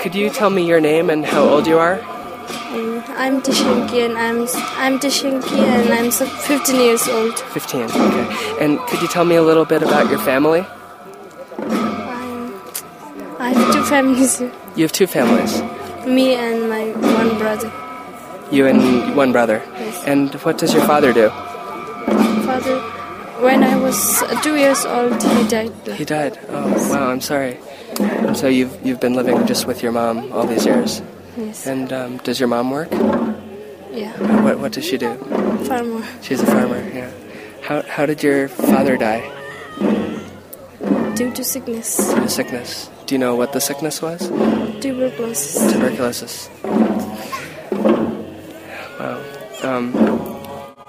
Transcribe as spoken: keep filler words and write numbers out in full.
could you tell me your name and how old you are? Um, I'm Tishinki and I'm I'm Tishinki and I'm so fifteen years old. fifteen, okay. And could you tell me a little bit about your family? I'm, I have two families. You have two families. Me and my one brother. You and one brother. Yes. And what does your father do? Father, when I was two years old, he died. He died. Oh, wow, I'm sorry. And so you've you've been living just with your mom all these years. Yes. And um, does your mom work? Yeah. What what does she do? Farmer. She's a farmer. Yeah. How how did your father die? Due to sickness. Due to sickness. Do you know what the sickness was? Tuberculosis. Tuberculosis. Wow. Um,